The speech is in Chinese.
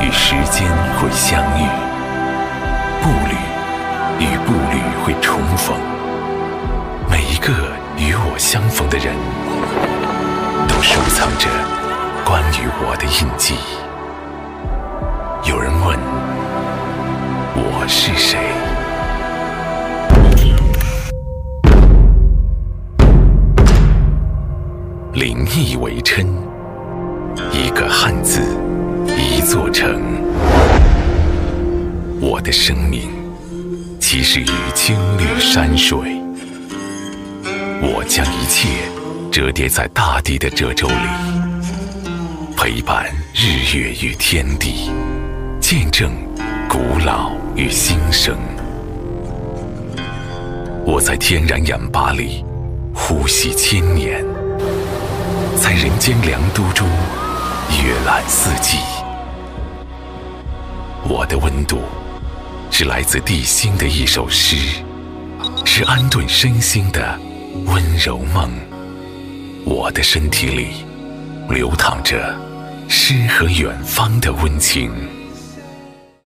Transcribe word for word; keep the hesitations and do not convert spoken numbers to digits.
与时间会相遇，步履与步履会重逢。每一个与我相逢的人，都收藏着关于我的印记。有人问，我是谁？灵异为琛，一个汉字，一座城。我的生命其实与青绿山水，我将一切折叠在大地的褶皱里，陪伴日月与天地，见证古老与新生。我在天然氧吧里呼吸千年，在人间凉都中阅览四季。我的温度是来自地心的一首诗，是安顿身心的温柔梦。我的身体里流淌着诗和远方的温情。